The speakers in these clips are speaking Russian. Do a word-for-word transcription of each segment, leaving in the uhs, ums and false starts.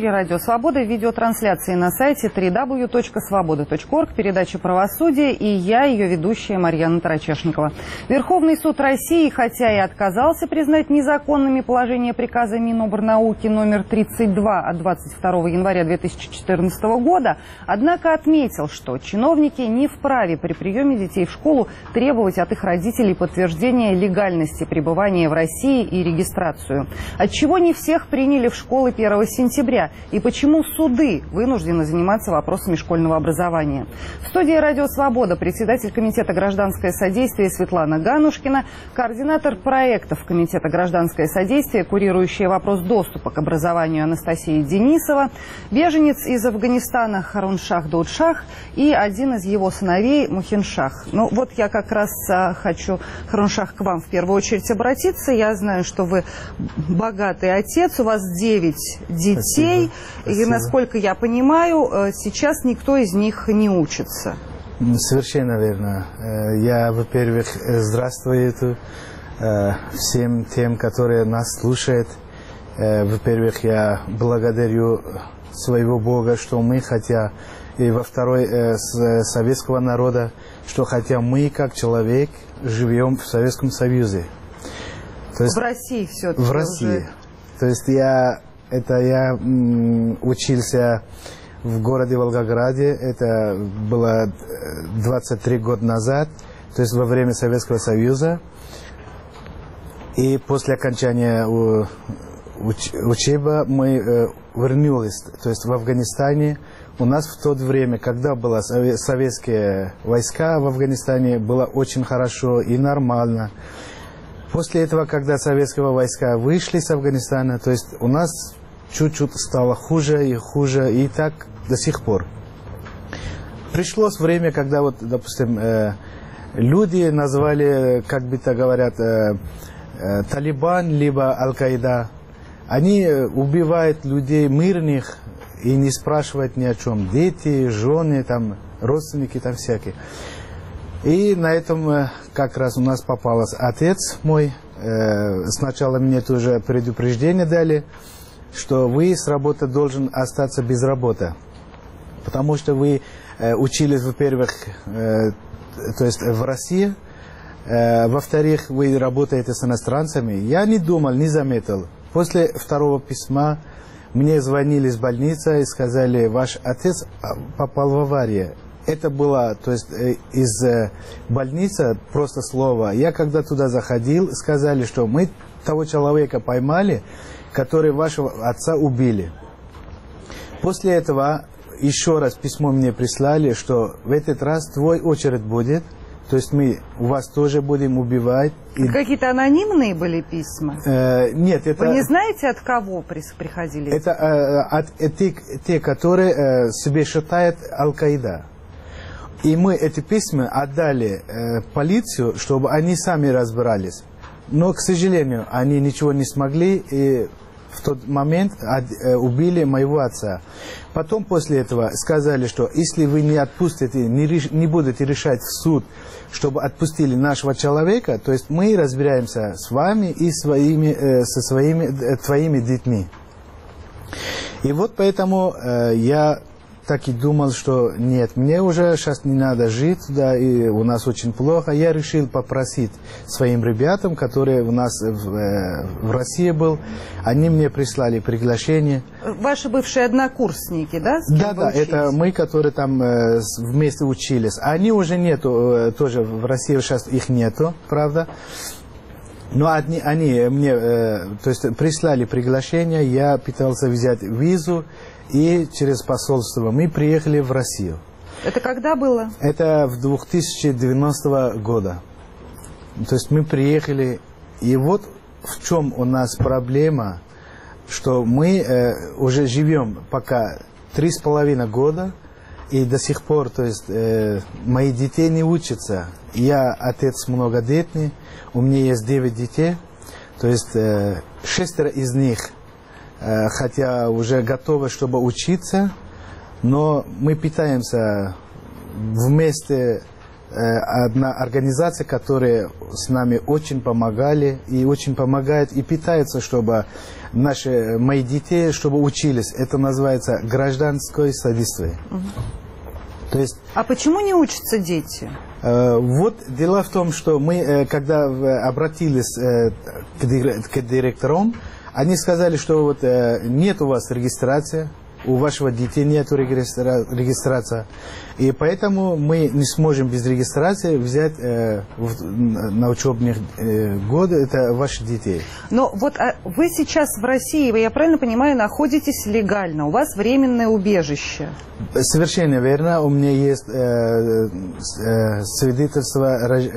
эфире «Радио Свобода», видеотрансляции на сайте дабл ю дабл ю дабл ю точка свобода точка орг, передача «Правосудие», и я, ее ведущая Марьяна Тарачешникова. Верховный суд России, хотя и отказался признать незаконными положения приказа Минобрнауки номер тридцать два от двадцать второго января две тысячи четырнадцатого года, однако отметил, что чиновники не вправе при приеме детей в школу требовать от их родителей подтверждения легальности пребывания в России и регистрацию. Отчего не всех приняли в школы первого сентября и почему суды вынуждены заниматься вопросами школьного образования. В студии «Радио Свобода» председатель Комитета «Гражданское содействие» Светлана Ганушкина, координатор проектов Комитета «Гражданское содействие», курирующая вопрос доступа к образованию Анастасия Денисова, беженец из Афганистана Харуншах Даудшах и один из его сыновей Мухиншах. Ну вот я как раз а, хочу, Харуншах, к вам в первую очередь обратиться. Я знаю, что вы богатый отец, у вас девять детей. Спасибо. И, насколько я понимаю, сейчас никто из них не учится. Совершенно верно. Я, во-первых, здравствую всем тем, которые нас слушают. Во-первых, я благодарю своего Бога, что мы, хотя и во второй с советского народа, что хотя мы, как человек, живем в Советском Союзе. То есть, в России все-таки. В России. Уже. То есть я, это я м, учился в городе Волгограде, это было двадцать три года назад, то есть во время Советского Союза. И после окончания уч, учебы мы э, вернулись, то есть в Афганистане. У нас в то время, когда были советские войска в Афганистане, было очень хорошо и нормально. После этого, когда советские войска вышли с Афганистана, то есть у нас чуть-чуть стало хуже и хуже, и так до сих пор. Пришлось время, когда, вот, допустим, э, люди назвали, как бы то говорят, э, э, Талибан, либо Аль-Каида. Они убивают людей мирных и не спрашивают ни о чем. Дети, жены, там, родственники, там всякие. И на этом как раз у нас попался отец мой. Сначала мне тоже предупреждение дали, что вы с работы должен остаться без работы. Потому что вы учились, во-первых, то есть в России, во-вторых, вы работаете с иностранцами. Я не думал, не заметил. После второго письма мне звонили из больницы и сказали, ваш отец попал в аварию. Это было, то есть, из больницы просто слово. Я когда туда заходил, сказали, что мы того человека поймали, который вашего отца убили. После этого еще раз письмо мне прислали, что в этот раз твой очередь будет. То есть мы у вас тоже будем убивать. И... Какие-то анонимные были письма? Э, нет, это... Вы не знаете, от кого приходили? Это э, от, э, те, те, которые э, себе считают Аль-Каида. И мы эти письма отдали э, полицию, чтобы они сами разбирались. Но, к сожалению, они ничего не смогли, и в тот момент от, э, убили моего отца. Потом после этого сказали, что если вы не отпустите, не, реш, не будете решать в суд, чтобы отпустили нашего человека, то есть мы разбираемся с вами и своими, э, со своими э, твоими детьми. И вот поэтому э, я... так и думал, что нет, мне уже сейчас не надо жить, да, и у нас очень плохо. Я решил попросить своим ребятам, которые у нас в, э, в России был, они мне прислали приглашение. Ваши бывшие однокурсники, да? Да, да, это мы, которые там э, вместе учились. Они уже нету, э, тоже в России сейчас их нету, правда. Но они, они мне э, то есть прислали приглашение, я пытался взять визу, и через посольство мы приехали в Россию. Это когда было? Это в две тысячи девятнадцатом году. То есть мы приехали, и вот в чем у нас проблема, что мы э, уже живем пока три с половиной года, и до сих пор, то есть, э, мои дети не учатся. Я отец многодетный, у меня есть девять детей, то есть э, шестеро из них, э, хотя уже готовы, чтобы учиться, но мы пытаемся вместе одна организация, которая с нами очень помогали и очень помогает и питается, чтобы наши, мои дети, чтобы учились. Это называется гражданское содействие. Угу. То есть, а почему не учатся дети? Э, вот дело в том, что мы, э, когда обратились э, к, дир, к директорам, они сказали, что вот э, нет у вас регистрации, у вашего детей нет регистра... регистрации, и поэтому мы не сможем без регистрации взять э, в, на учебные э, годы это ваших детей. Но вот а вы сейчас в России, вы, я правильно понимаю, находитесь легально, у вас временное убежище. Совершенно верно, у меня есть э, э, свидетельство, э,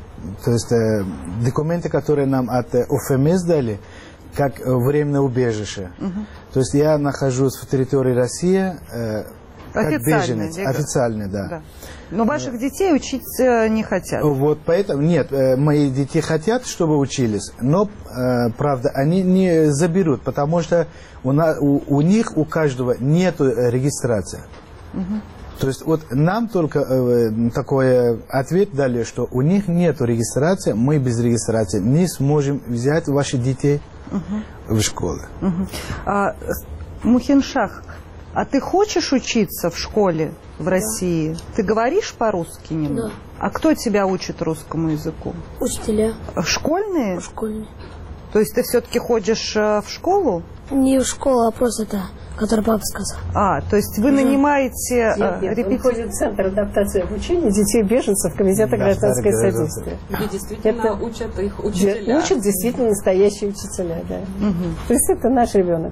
то есть э, документы, которые нам от э, ОФМС дали, как временное убежище. Угу. То есть я нахожусь в территории России э, как беженец. Официально, да. да. Но ваших э, детей учить э, не хотят. Вот поэтому, нет, э, мои дети хотят, чтобы учились, но, э, правда, они не заберут, потому что у, на, у, у них, у каждого нет регистрации. Угу. То есть вот нам только э, такой ответ дали, что у них нет регистрации, мы без регистрации не сможем взять ваших детей угу. в школу. Угу. А, Мухиншах, а ты хочешь учиться в школе в да. России? Ты говоришь по-русски немного? Да. А кто тебя учит русскому языку? Учителя. Школьные? Школьные. То есть ты все-таки ходишь в школу? Не в школу, а просто это, который папа сказал. А, то есть вы нанимаете репетиторов? Ходит в Центр адаптации и обучения детей-беженцев Комитета да, гражданское содействие. Где действительно это учат их учителя. Учат действительно настоящие учителя, да. Угу. То есть это наш ребенок.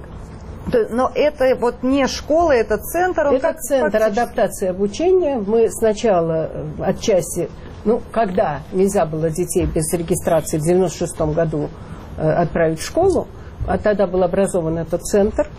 Но это вот не школа, это центр. Он это как Центр фактически... адаптации и обучения. Мы сначала отчасти, ну, когда нельзя было детей без регистрации в девяносто шестом году э, отправить в школу, а тогда был образован этот центр,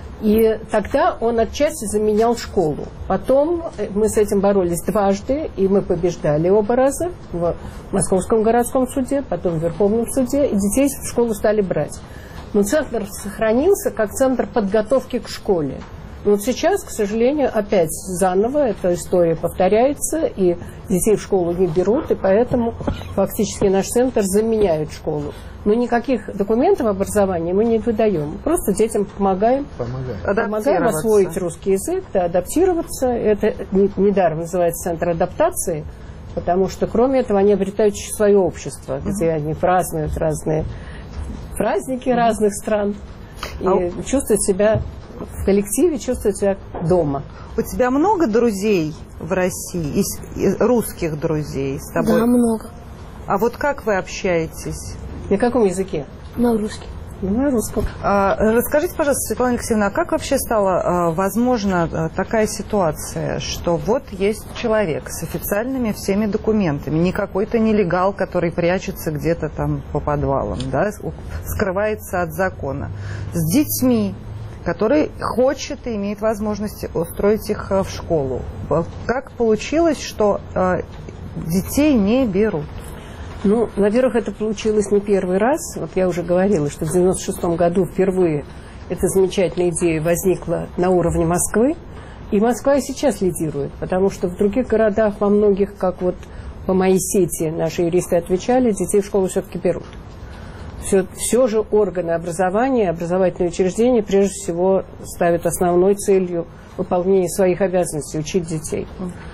и тогда он отчасти заменял школу. Потом мы с этим боролись дважды, и мы побеждали оба раза в Московском городском суде, потом в Верховном суде, и детей в школу стали брать. Но центр сохранился как центр подготовки к школе. Но вот сейчас, к сожалению, опять заново эта история повторяется, и детей в школу не берут, и поэтому фактически наш центр заменяет школу. Но никаких документов образования мы не выдаем. Просто детям помогаем. Помогаем, помогаем освоить русский язык, да, адаптироваться. Это недаром называется центр адаптации, потому что кроме этого они обретают свое общество, где mm-hmm. они празднуют разные праздники mm-hmm. разных стран и а... чувствуют себя в коллективе, чувствуют себя дома. У тебя много друзей в России, из русских друзей с тобой? Да, много. А вот как вы общаетесь? На каком языке? На русском. На русском. А, расскажите, пожалуйста, Светлана Алексеевна, а как вообще стала а, возможна а, такая ситуация, что вот есть человек с официальными всеми документами, не какой-то нелегал, который прячется где-то там по подвалам, да, скрывается от закона, с детьми, который хочет и имеет возможность устроить их в школу. Как получилось, что а, детей не берут? Ну, во-первых, это получилось не первый раз. Вот я уже говорила, что в девяносто шестом году впервые эта замечательная идея возникла на уровне Москвы. И Москва и сейчас лидирует, потому что в других городах, во многих, как вот по моей сети наши юристы отвечали, детей в школу все-таки берут. Все, все же органы образования, образовательные учреждения прежде всего ставят основной целью выполнения своих обязанностей, учить детей.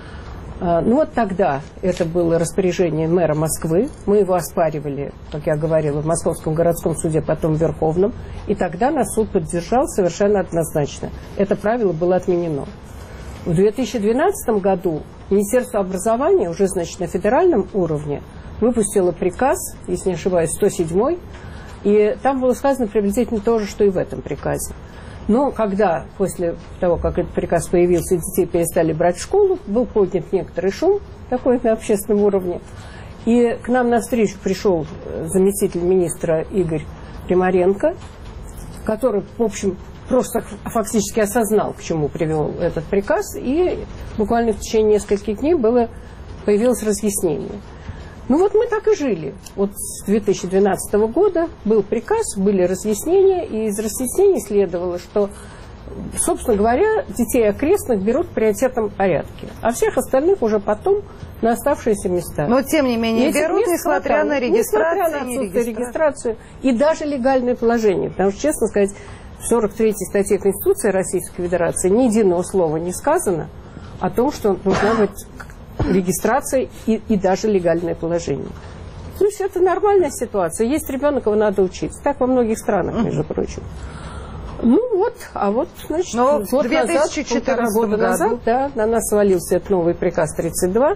Ну вот тогда это было распоряжение мэра Москвы. Мы его оспаривали, как я говорила, в Московском городском суде, потом в Верховном. И тогда нас суд поддержал совершенно однозначно. Это правило было отменено. В две тысячи двенадцатом году Министерство образования, уже, значит, на федеральном уровне, выпустило приказ, если не ошибаюсь, сто седьмой. И там было сказано приблизительно то же, что и в этом приказе. Но когда, после того, как этот приказ появился, детей перестали брать в школу, был поднят некоторый шум, такой на общественном уровне. И к нам навстречу пришел заместитель министра Игорь Примаренко, который, в общем, просто фактически осознал, к чему привел этот приказ. И буквально в течение нескольких дней было, появилось разъяснение. Ну вот мы так и жили. Вот с две тысячи двенадцатого года был приказ, были разъяснения, и из разъяснений следовало, что собственно говоря, детей окрестных берут в приоритетном порядке, а всех остальных уже потом на оставшиеся места. Но, тем не менее, берут, несмотря на регистрацию, несмотря на отсутствие регистрацию и даже легальное положение. Потому что, честно сказать, в сорок третьей статье Конституции Российской Федерации ни единого слова не сказано о том, что нужна быть регистрация и, и даже легальное положение. То есть это нормальная ситуация. Есть ребенок, его надо учить. Так во многих странах, между прочим. Ну вот, а вот, значит, Но год в две тысячи четырнадцатом года назад, да, на нас свалился этот новый приказ тридцать два.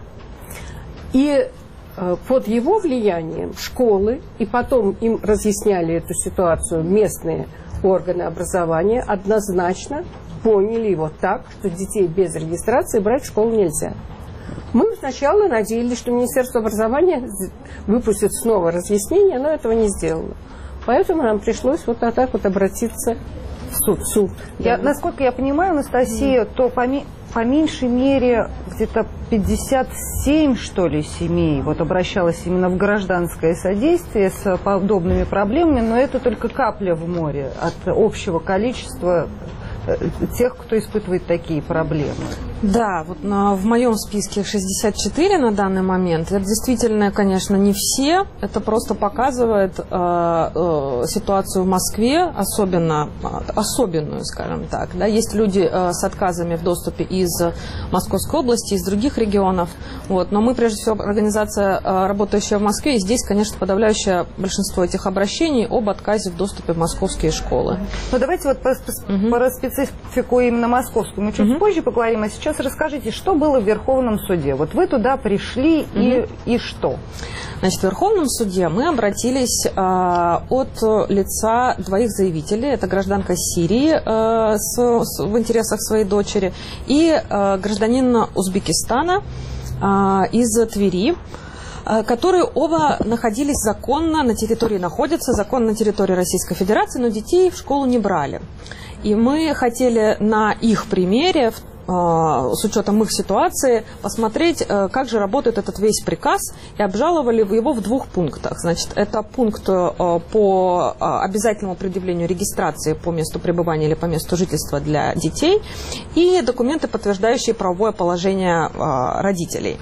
И э, под его влиянием школы, и потом им разъясняли эту ситуацию местные органы образования, однозначно поняли его так, что детей без регистрации брать в школу нельзя. Мы сначала надеялись, что Министерство образования выпустит снова разъяснение, но этого не сделало. Поэтому нам пришлось вот так вот обратиться в суд. В суд я, да. Насколько я понимаю, Анастасия, mm. то по, по меньшей мере где-то пятьдесят семь, что ли, семей вот обращалось именно в гражданское содействие с подобными проблемами, но это только капля в море от общего количества тех, кто испытывает такие проблемы. Да, вот на, в моем списке шестьдесят четыре на данный момент. Это действительно, конечно, не все. Это просто показывает э, э, ситуацию в Москве, особенно, особенную, скажем так. Да. Есть люди э, с отказами в доступе из Московской области, из других регионов. Вот. Но мы, прежде всего, организация, э, работающая в Москве, и здесь, конечно, подавляющее большинство этих обращений об отказе в доступе в московские школы. Ну, давайте вот по, угу. по специфику именно московскую мы чуть угу. позже поговорим, а сейчас расскажите, что было в Верховном суде. Вот вы туда пришли угу. и, и что? Значит, в Верховном суде мы обратились э, от лица двоих заявителей. Это гражданка Сирии э, с, с, в интересах своей дочери и э, гражданин Узбекистана э, из Твери, которые оба находились законно на территории, находятся законно на территории Российской Федерации, но детей в школу не брали. И мы хотели на их примере, с учетом их ситуации, посмотреть, как же работает этот весь приказ, и обжаловали его в двух пунктах. Значит, это пункт по обязательному предъявлению регистрации по месту пребывания или по месту жительства для детей и документы, подтверждающие правовое положение родителей.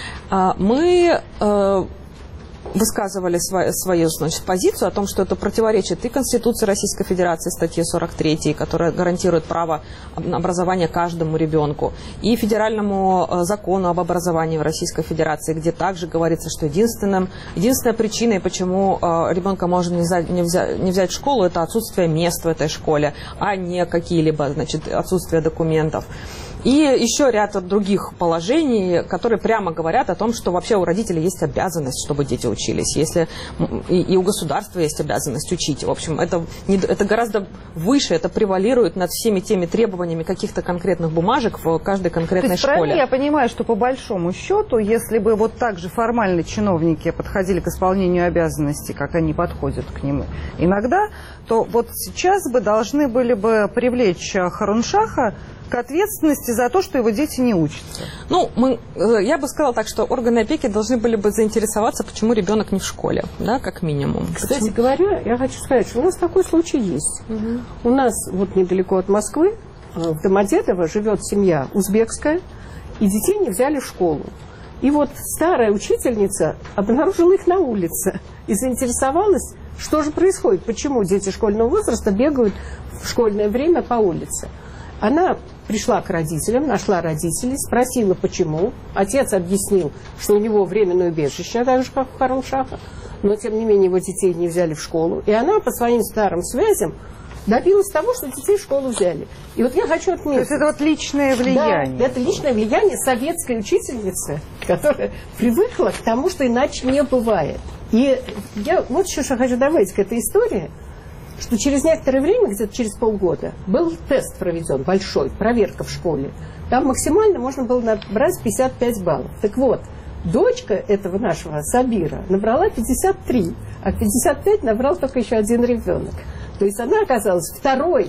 Мы э, высказывали свою, свою значит, позицию о том, что это противоречит и Конституции Российской Федерации, статье сорок три, которая гарантирует право на образование каждому ребенку, и федеральному закону об образовании в Российской Федерации, где также говорится, что единственным, единственной причиной, почему э, ребенка можно не взять, не, взять, не взять в школу, это отсутствие мест в этой школе, а не какие-либо, значит, отсутствие документов. И еще ряд других положений, которые прямо говорят о том, что вообще у родителей есть обязанность, чтобы дети учились. Если и, и у государства есть обязанность учить. В общем, это, не, это гораздо выше, это превалирует над всеми теми требованиями каких-то конкретных бумажек в каждой конкретной То есть, школе. Правильно я понимаю, что по большому счету, если бы вот так же формально чиновники подходили к исполнению обязанностей, как они подходят к нему иногда, то вот сейчас бы должны были бы привлечь Харуншаха к ответственности за то, что его дети не учатся. Ну, мы, я бы сказала так, что органы опеки должны были бы заинтересоваться, почему ребенок не в школе, да, как минимум. Кстати почему? говоря, я хочу сказать, что у нас такой случай есть. Угу. У нас вот недалеко от Москвы, в Домодедово, живет семья узбекская, и детей не взяли в школу. И вот старая учительница обнаружила их на улице и заинтересовалась, что же происходит, почему дети школьного возраста бегают в школьное время по улице. Она пришла к родителям, нашла родителей, спросила, почему. Отец объяснил, что у него временное убежище, так же, как у Харуншаха, но, тем не менее, его детей не взяли в школу. И она по своим старым связям добилась того, что детей в школу взяли. И вот я хочу отметить... То есть это вот личное влияние. Да, это личное влияние советской учительницы, которая привыкла к тому, что иначе не бывает. И я вот еще что хочу добавить к этой истории, что через некоторое время, где-то через полгода, был тест проведен, большой, проверка в школе. Там максимально можно было набрать пятьдесят пять баллов. Так вот, дочка этого нашего Сабира набрала пятьдесят три, а пятьдесят пять набрал только еще один ребенок. То есть она оказалась второй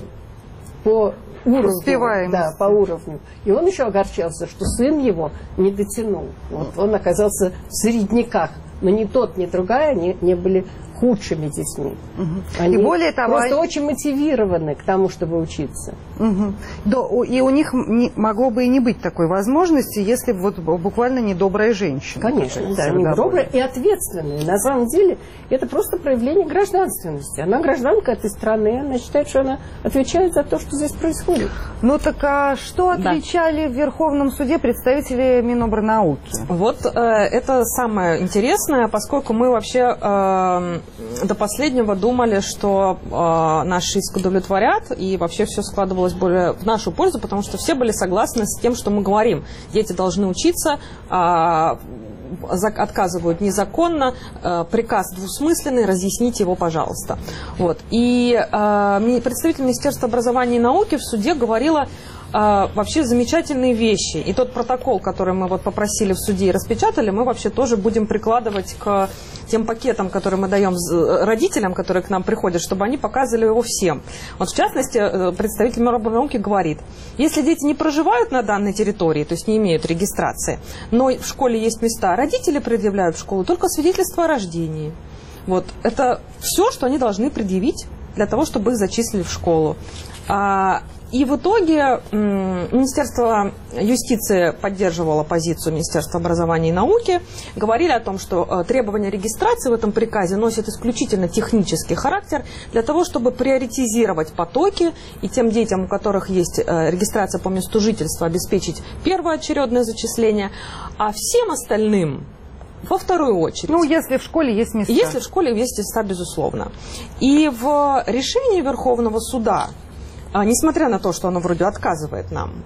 по уровню. Да, по уровню. И он еще огорчался, что сын его не дотянул. Вот он оказался в средняках. Но ни тот, ни другая не, не были худшими детьми. Угу. Они и более того, просто они... очень мотивированы к тому, чтобы учиться. Угу. Да, и у них не, могло бы и не быть такой возможности, если вот буквально недобрая женщина. Конечно, да, недобрая и ответственная. На самом деле это просто проявление гражданственности. Она гражданка этой страны, она считает, что она отвечает за то, что здесь происходит. Ну так а что отвечали да. в Верховном суде представители Минобрнауки? Вот э, это самое интересное, поскольку мы вообще э, до последнего думали, что э, наш иск удовлетворят, и вообще все складывалось более в нашу пользу, потому что все были согласны с тем, что мы говорим. Дети должны учиться, э, отказывают незаконно, э, приказ двусмысленный, разъясните его, пожалуйста. Вот. И э, представитель Министерства образования и науки в суде говорила э, вообще замечательные вещи. И тот протокол, который мы вот попросили в суде и распечатали, мы вообще тоже будем прикладывать к тем пакетам, которые мы даем родителям, которые к нам приходят, чтобы они показывали его всем. Вот в частности, представитель Минобрнауки говорит, если дети не проживают на данной территории, то есть не имеют регистрации, но в школе есть места, родители предъявляют в школу только свидетельство о рождении. Вот. Это все, что они должны предъявить для того, чтобы их зачислили в школу. И в итоге Министерство юстиции поддерживало позицию Министерства образования и науки, говорили о том, что требования регистрации в этом приказе носят исключительно технический характер для того, чтобы приоритизировать потоки и тем детям, у которых есть регистрация по месту жительства, обеспечить первоочередное зачисление, а всем остальным во вторую очередь. Ну, если в школе есть места. Если в школе есть места, безусловно. И в решении Верховного суда, несмотря на то, что оно вроде отказывает нам,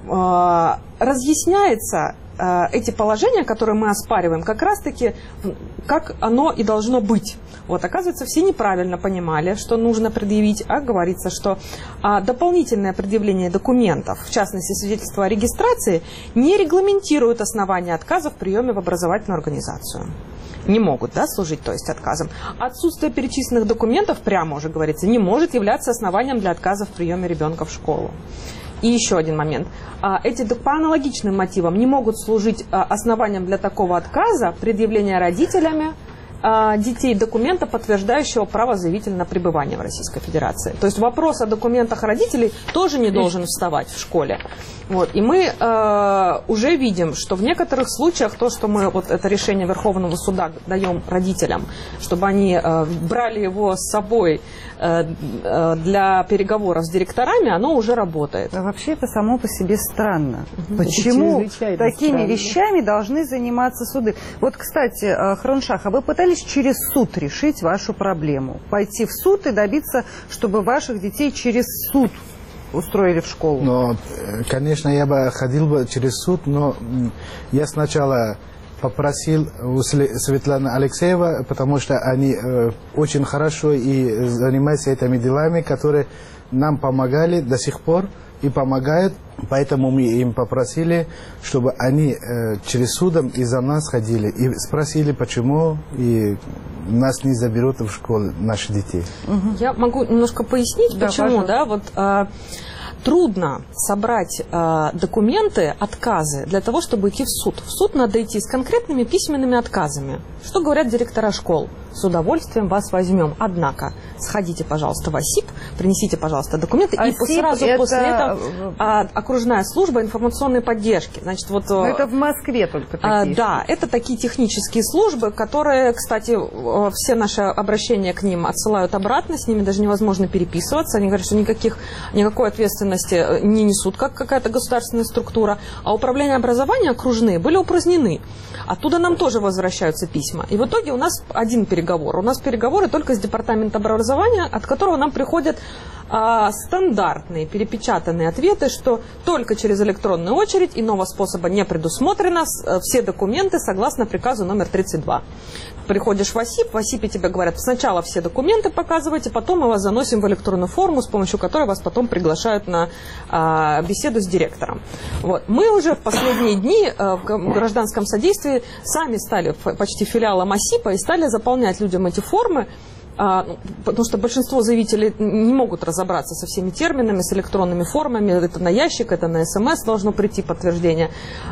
разъясняется эти положения, которые мы оспариваем, как раз-таки, как оно и должно быть. Вот, оказывается, все неправильно понимали, что нужно предъявить, а говорится, что дополнительное предъявление документов, в частности, свидетельство о регистрации, не регламентирует основания отказа в приеме в образовательную организацию. Не могут, да, служить, то есть отказом. Отсутствие перечисленных документов, прямо уже говорится, не может являться основанием для отказа в приеме ребенка в школу. И еще один момент. Эти по аналогичным мотивам не могут служить основанием для такого отказа предъявления родителями детей документа, подтверждающего право заявителя на пребывание в Российской Федерации. То есть вопрос о документах родителей тоже не должен вставать в школе. Вот. И мы э, уже видим, что в некоторых случаях то, что мы, вот это решение Верховного суда даем родителям, чтобы они э, брали его с собой э, э, для переговоров с директорами, оно уже работает. А вообще это само по себе странно. Угу. Почему такими странно. вещами должны заниматься суды? Вот, кстати, Харуншах, а вы пытались через суд решить вашу проблему? Пойти в суд и добиться, чтобы ваших детей через суд устроили в школу? Но, конечно, я бы ходил бы через суд, но я сначала попросил у Светланы Алексеева, потому что они э, очень хорошо и занимаются этими делами, которые нам помогали до сих пор и помогают. Поэтому мы им попросили, чтобы они э, через судом и за нас ходили. И спросили, почему и нас не заберут в школу наши детей. Угу. Я могу немножко пояснить, да, почему. Да, вот, э, трудно собрать э, документы, отказы для того, чтобы идти в суд. В суд надо идти с конкретными письменными отказами. Что говорят директора школ? С удовольствием вас возьмем. Однако, сходите, пожалуйста, в ОСИП, принесите, пожалуйста, документы. ОСИП и сразу это... после этого а, окружная служба информационной поддержки. Значит, вот, Но это в Москве только такие. А, да, это такие технические службы, которые, кстати, все наши обращения к ним отсылают обратно, с ними даже невозможно переписываться. Они говорят, что никаких, никакой ответственности не несут, как какая-то государственная структура. А управление образования окружные были упразднены. Оттуда нам тоже возвращаются письма. И в итоге у нас один переговор. У нас переговоры только с департаментом образования, от которого нам приходят а, стандартные перепечатанные ответы, что только через электронную очередь, иного способа не предусмотрено, все документы согласно приказу номер тридцать два. Приходишь в ОСИП, в ОСИПе тебе говорят, сначала все документы показывайте, потом мы вас заносим в электронную форму, с помощью которой вас потом приглашают на а, беседу с директором. Вот. Мы уже в последние дни а, в гражданском содействии сами стали почти филиалом ОСИПа и стали заполнять людям эти формы потому что большинство заявителей не могут разобраться со всеми терминами, с электронными формами. Это на ящик, это на СМС должно прийти подтверждение.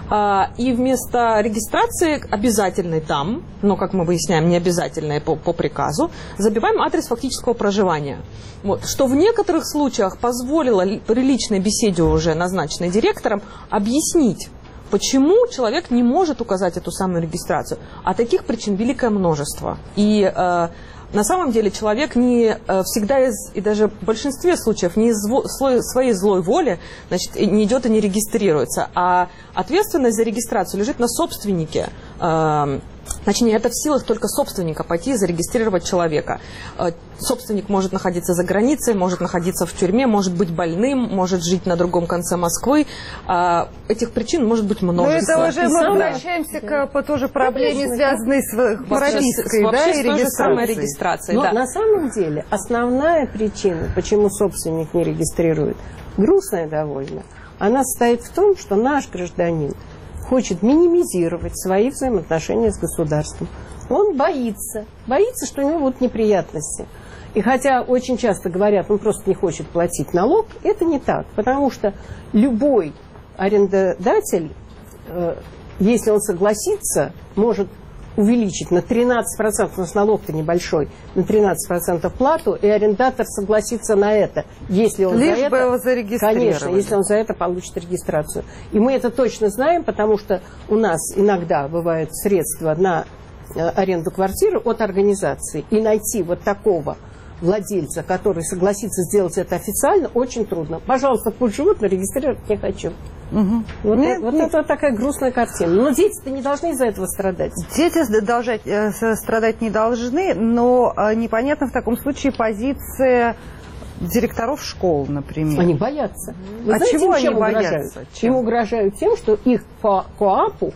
И вместо регистрации обязательной там, но, как мы выясняем, не обязательной по, по приказу, забиваем адрес фактического проживания. Вот. Что в некоторых случаях позволило при личной беседе, уже назначенной директором, объяснить, почему человек не может указать эту самую регистрацию. А таких причин великое множество. И э, на самом деле человек не э, всегда, из, и даже в большинстве случаев, не из зло, своей злой воли, значит, не идет и не регистрируется. А ответственность за регистрацию лежит на собственнике. Э, Точнее, это в силах только собственника пойти и зарегистрировать человека. Собственник может находиться за границей, может находиться в тюрьме, может быть больным, может жить на другом конце Москвы. Этих причин может быть множество. Но это уже мы возвращаемся к по тоже проблеме, связанной с пропиской, да, и регистрацией. регистрацией. Но да. На самом деле основная причина, почему собственник не регистрирует, грустная довольно, она состоит в том, что наш гражданин хочет минимизировать свои взаимоотношения с государством. Он боится, боится, что у него будут неприятности. И хотя очень часто говорят, он просто не хочет платить налог, это не так. Потому что любой арендодатель, если он согласится, может увеличить на тринадцать процентов, у нас налог-то небольшой, на тринадцать процентов плату, и арендатор согласится на это, если он Лишь за бы это, его зарегистрировали. Конечно, если он за это получит регистрацию. И мы это точно знаем, потому что у нас иногда бывают средства на аренду квартиры от организации, и найти вот такого владельца, который согласится сделать это официально, очень трудно. Пожалуйста, пусть живут, но регистрировать не хочу. Угу. Вот, нет, это, вот нет. Это вот такая грустная картина. Но дети-то не должны из-за этого страдать. Дети должать, э, страдать не должны, но э, непонятна в таком случае позиция директоров школ, например. Они боятся. Вы а знаете, чего они чем боятся? Угрожают? Чем? Им угрожают тем, что их по КоАПу,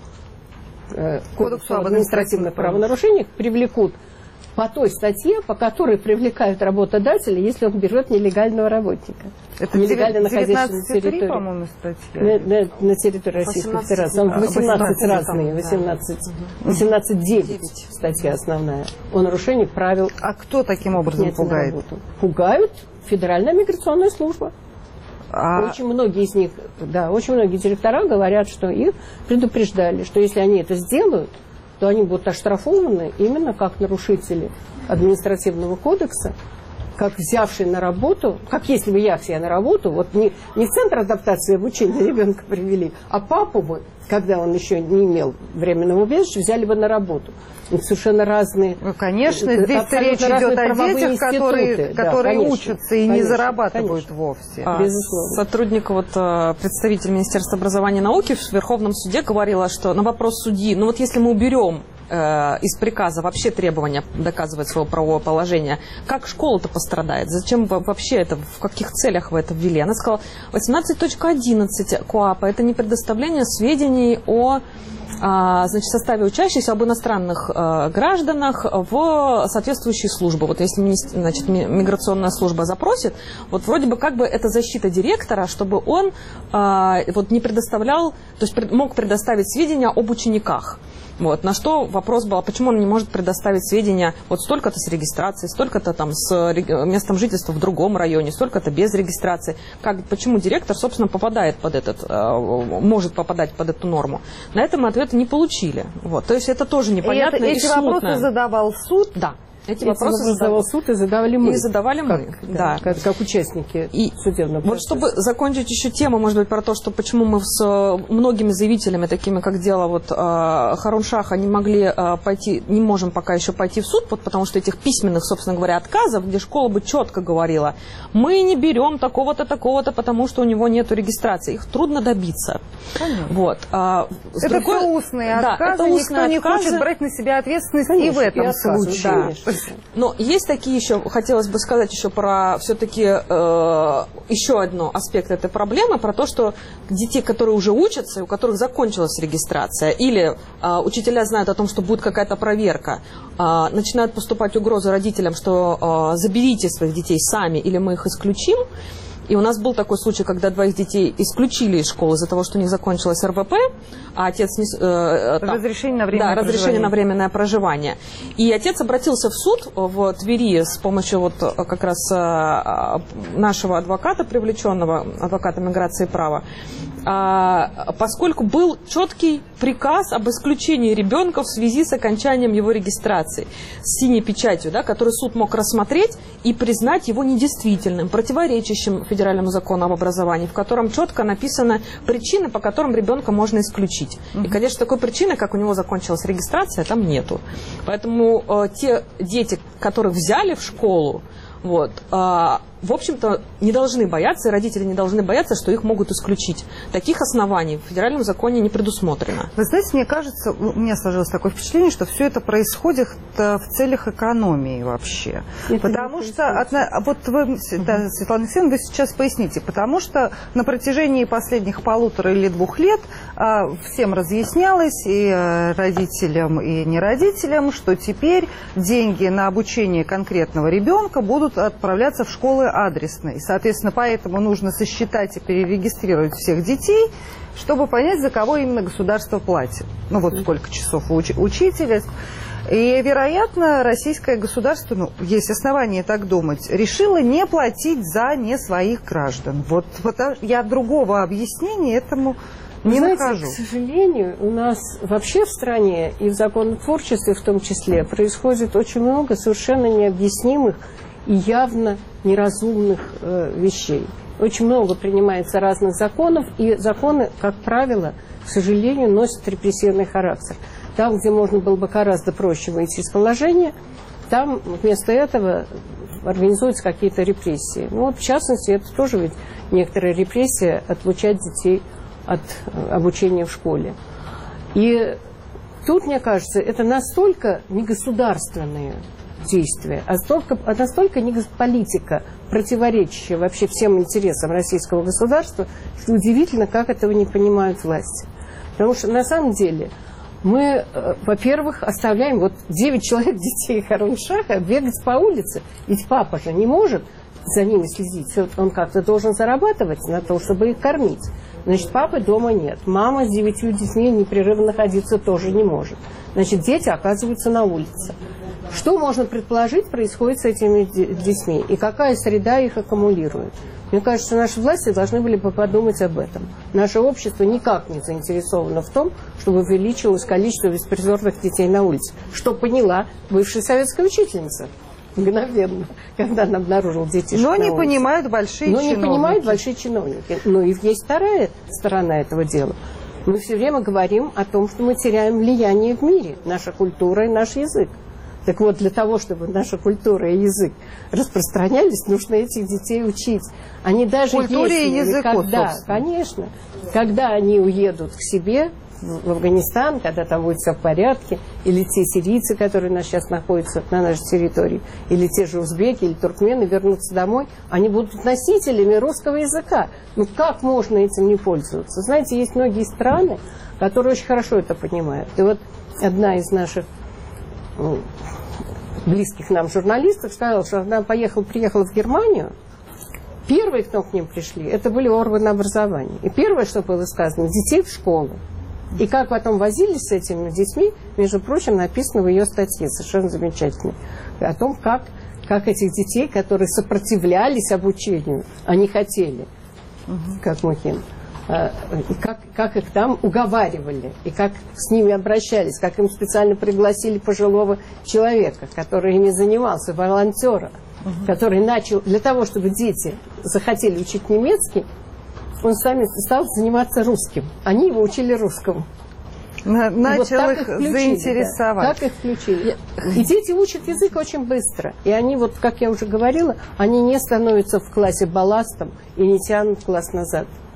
э, Кодексу об административных правонарушениях, привлекут по той статье, по которой привлекают работодателя, если он берет нелегального работника. Это нелегально находящегося на территории, по-моему, статья. На, на, на территории Российской Федерации. Он восемнадцать разные, восемнадцать девять статья основная. О нарушении правил. А кто таким образом пугает? Пугают Федеральная миграционная служба. А... Очень многие из них, да, очень многие директора говорят, что их предупреждали, что если они это сделают, то они будут оштрафованы именно как нарушители административного кодекса, как взявшие на работу, как если бы я взяла на работу, вот не, не в центр адаптации и обучения ребенка привели, а папу бы, когда он еще не имел временного убежища, взяли бы на работу. Это совершенно разные... Ну, конечно, здесь речь идет о детях, которые, да, которые конечно, учатся и конечно, не зарабатывают конечно. Вовсе. А, сотрудник, вот, представитель Министерства образования и науки в Верховном суде говорила, что на вопрос судьи, ну вот если мы уберем э, из приказа вообще требования доказывать своего правового положения, как школа-то пострадает? Зачем вообще это, в каких целях вы это ввели? Она сказала, восемнадцать точка одиннадцать КоАПа – это не предоставление сведений о... значит, составе учащихся об иностранных э, гражданах в соответствующие службы. Вот если, значит, миграционная служба запросит, вот вроде бы как бы это защита директора, чтобы он э, вот не предоставлял, то есть пред, мог предоставить сведения об учениках. Вот. На что вопрос был, а почему он не может предоставить сведения вот столько-то с регистрацией, столько-то там с местом жительства в другом районе, столько-то без регистрации. Как, почему директор, собственно, попадает под этот, э, может попадать под эту норму? На это мы ответа не получили. Вот. То есть это тоже непонятно и, это, и эти смутно. Вопросы задавал суд? Да. Эти, Эти вопросы задавал суд и задавали мы. И задавали мы, как, да. Как, как участники и судебного процесса. Вот чтобы закончить еще тему, может быть, про то, что почему мы с многими заявителями, такими как дело вот Харуншаха, не могли пойти, не можем пока еще пойти в суд, вот, потому что этих письменных, собственно говоря, отказов, где школа бы четко говорила, мы не берем такого-то, такого-то, потому что у него нет регистрации. Их трудно добиться. Вот. А, это другой... все устные да, отказы, это устные никто отказы. Не хочет брать на себя ответственность конечно, и в этом и случае. Да. Но есть такие еще, хотелось бы сказать еще про все-таки э, еще один аспект этой проблемы, про то, что детей, которые уже учатся, у которых закончилась регистрация, или э, учителя знают о том, что будет какая-то проверка, э, начинают поступать угрозы родителям, что э, заберите своих детей сами, или мы их исключим. И у нас был такой случай, когда двоих детей исключили из школы из-за того, что у них закончилось эр вэ пэ, а отец не... Э, там, разрешение на временное да, проживание. разрешение на временное проживание. И отец обратился в суд в Твери с помощью вот как раз нашего адвоката, привлеченного, адвоката миграции и права, поскольку был четкий приказ об исключении ребенка в связи с окончанием его регистрации с синей печатью, да, который суд мог рассмотреть и признать его недействительным, противоречащим федеральному закону об образовании, в котором четко написаны причины, по которым ребенка можно исключить. Mm-hmm. И, конечно, такой причины, как у него закончилась регистрация, там нету. Поэтому э, те дети, которых взяли в школу, вот, э, в общем-то, не должны бояться, и родители не должны бояться, что их могут исключить. Таких оснований в федеральном законе не предусмотрено. Вы знаете, мне кажется, у меня сложилось такое впечатление, что все это происходит в целях экономии вообще. Это потому что, одна, вот вы, да, Светлана Алексеевна, вы сейчас поясните, потому что на протяжении последних полутора или двух лет а, всем разъяснялось, и а, родителям, и не родителям, что теперь деньги на обучение конкретного ребенка будут отправляться в школы адресной. И, соответственно, поэтому нужно сосчитать и перерегистрировать всех детей, чтобы понять, за кого именно государство платит. Ну, вот сколько часов у уч- учителя. И, вероятно, российское государство, ну, есть основания так думать, решило не платить за не своих граждан. Вот, вот я другого объяснения этому не Знаете, нахожу. к сожалению, у нас вообще в стране и в законотворчестве в том числе происходит очень много совершенно необъяснимых и явно неразумных э, вещей. Очень много принимается разных законов, и законы, как правило, к сожалению, носят репрессивный характер. Там, где можно было бы гораздо проще выйти из положения, там вместо этого организуются какие-то репрессии. Ну вот, в частности, это тоже ведь некоторая репрессия отлучать детей от обучения в школе. И тут, мне кажется, это настолько негосударственные действия, а настолько, а настолько не политика, противоречащая вообще всем интересам российского государства, что удивительно, как этого не понимают власти. Потому что на самом деле мы, во-первых, оставляем вот девять человек детей Харун-Шаха бегать по улице, ведь папа же не может за ними следить, он как-то должен зарабатывать на то, чтобы их кормить. Значит, папы дома нет, мама с девятью детьми непрерывно находиться тоже не может. Значит, дети оказываются на улице. Что можно предположить происходит с этими детьми и какая среда их аккумулирует? Мне кажется, наши власти должны были бы подумать об этом. Наше общество никак не заинтересовано в том, чтобы увеличилось количество беспризорных детей на улице. Что поняла бывшая советская учительница мгновенно, когда она обнаружила детишек Но на не улице. понимают большие Но чиновники. не понимают большие чиновники. Но и есть вторая сторона этого дела. Мы все время говорим о том, что мы теряем влияние в мире, наша культура и наш язык. Так вот, для того, чтобы наша культура и язык распространялись, нужно этих детей учить. Они даже Культуре если, и языку, когда, собственно. Конечно, когда они уедут к себе в Афганистан, когда там будет все в порядке, или те сирийцы, которые у нас сейчас находятся на нашей территории, или те же узбеки, или туркмены вернутся домой, они будут носителями русского языка. Ну как можно этим не пользоваться? Знаете, есть многие страны, которые очень хорошо это понимают. И вот одна из наших ну, близких нам журналистов сказала, что она поехала, приехала в Германию. Первые, кто к ним пришли, это были органы образования. И первое, что было сказано, детей в школу. И как потом возились с этими детьми, между прочим, написано в ее статье, совершенно замечательно, о том, как, как этих детей, которые сопротивлялись обучению, они хотели, угу. как Мухин, и как, как их там уговаривали, и как с ними обращались, как им специально пригласили пожилого человека, который ими занимался, волонтера, угу. который начал, для того, чтобы дети захотели учить немецкий, он сами стал заниматься русским. Они его учили русскому. На, начал вот их, их включили, заинтересовать. Да, так их включили. И дети учат язык очень быстро. И они, вот, как я уже говорила, они не становятся в классе балластом и не тянут класс назад.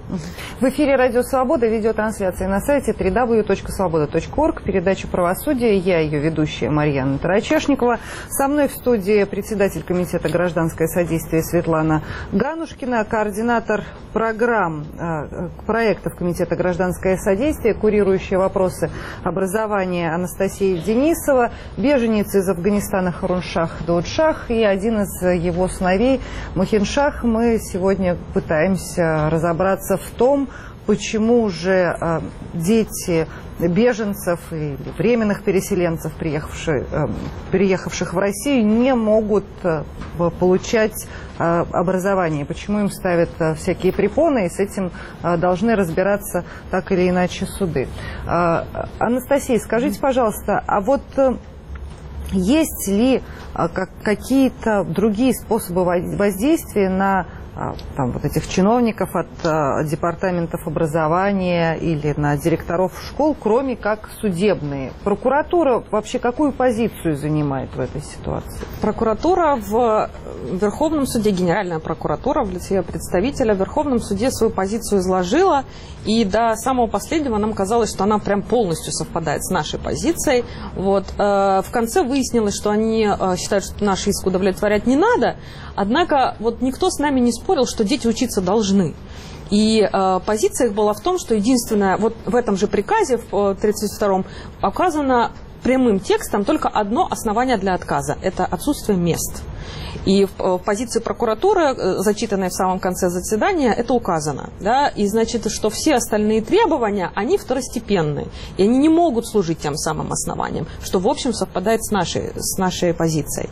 В эфире «Радио Свобода», видеотрансляция на сайте дабл ю дабл ю дабл ю точка свобода точка орг, передача «Правосудие». Я ее ведущая Марьяна Тарачешникова. Со мной в студии председатель комитета «Гражданское содействие» Светлана Ганушкина, координатор программ э, проектов комитета «Гражданское содействие», курирующая вопросы образования Анастасия Денисова, беженец из Афганистана Харуншах Даудшах и один из его сыновей Мухиншах. Мы сегодня пытаемся разобраться в том, почему же э, дети беженцев и временных переселенцев, приехавших, э, приехавших в Россию, не могут э, получать э, образование, почему им ставят э, всякие препоны, и с этим э, должны разбираться так или иначе суды. Э, Анастасия, скажите, пожалуйста, а вот э, есть ли э, как, какие-то другие способы воздействия на там, вот этих чиновников от а, департаментов образования или на директоров школ, кроме как судебные? Прокуратура вообще какую позицию занимает в этой ситуации? Прокуратура в Верховном суде, Генеральная прокуратура в лице представителя в Верховном суде свою позицию изложила, и до самого последнего нам казалось, что она прям полностью совпадает с нашей позицией. Вот. В конце выяснилось, что они считают, что наш иск удовлетворять не надо, однако вот никто с нами не спорил, что дети учиться должны. И э, позиция их была в том, что единственное, вот в этом же приказе, в тридцать втором, указано прямым текстом только одно основание для отказа – это отсутствие мест. И в, в позиции прокуратуры, зачитанной в самом конце заседания, это указано. Да? И значит, что все остальные требования, они второстепенные. И они не могут служить тем самым основанием, что, в общем, совпадает с нашей, с нашей позицией.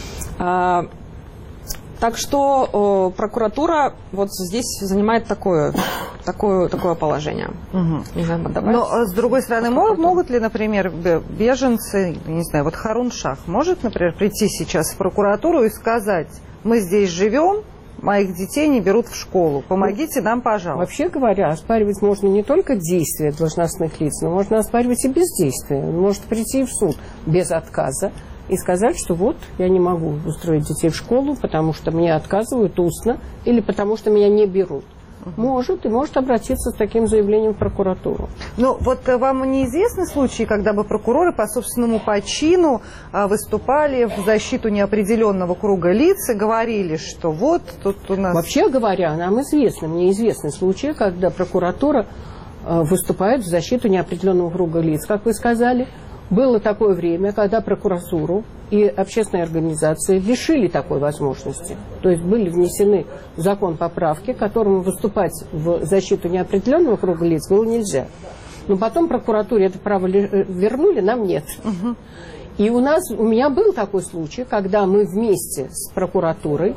Так что э, прокуратура вот здесь занимает такое, такое, такое положение. Угу. Но, с другой стороны, могут, могут ли, например, беженцы, не знаю, вот Харуншах может, например, прийти сейчас в прокуратуру и сказать: мы здесь живем, моих детей не берут в школу, помогите нам, пожалуйста? Вообще говоря, оспаривать можно не только действия должностных лиц, но можно оспаривать и бездействие. Он может прийти в суд без отказа и сказать, что вот, я не могу устроить детей в школу, потому что мне отказывают устно, или потому что меня не берут. Может, и может обратиться с таким заявлением в прокуратуру. Ну, вот вам неизвестны случаи, когда бы прокуроры по собственному почину выступали в защиту неопределенного круга лиц и говорили, что вот тут у нас... Вообще говоря, нам известны, мне известны случаи, когда прокуратура выступает в защиту неопределенного круга лиц, как вы сказали. Было такое время, когда прокуратуру и общественные организации лишили такой возможности. То есть были внесены в закон поправки, которым выступать в защиту неопределенного круга лиц было нельзя. Но потом прокуратуре это право вернули, нам нет. Угу. И у нас, у меня был такой случай, когда мы вместе с прокуратурой